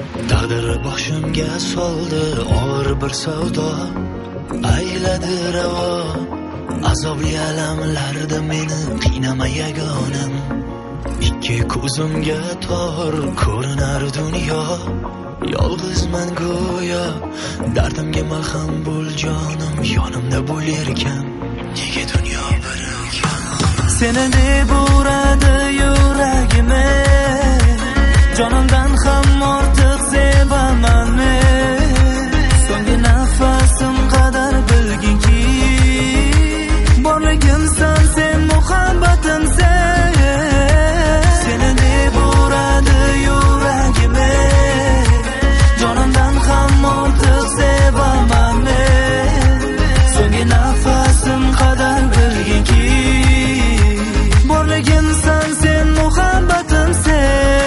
Taqdir boshimga soldi og'ir bir savdo, ayladi ravo azobli alamlarda meni qiynama yagonam. Ikki ko'zimga tor ko'rinar dunyo, yolg'izman go'yo, dardimga malham bo'l jonim, yonimda bo'larkan, nega dunyo bir ekan. Seni deb uradi yuragimni, jonimdan ham ortiq sevaman men. So'nggi nafasim qadar bilginki, borligimsan sen, muhabbatimsan. Seni deb uradi yuragimni, jonimdan ham ortiq sevaman men. So'nggi nafasim qadar bilginki, borligimsan sen, muhabbatimsan.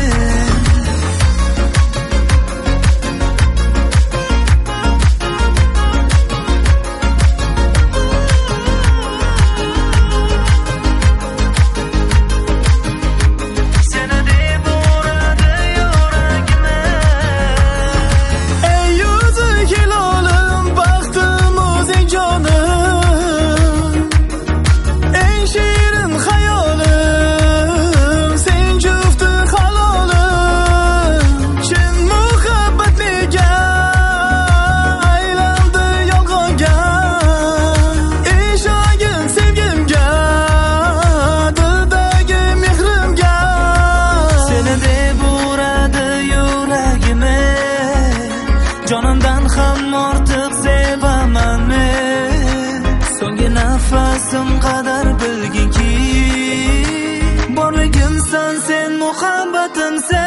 Jonimdan ham ortiq sevaman men. So'nggi nafasim qadar bilginki, borligimsan sen, muhabbatimsan.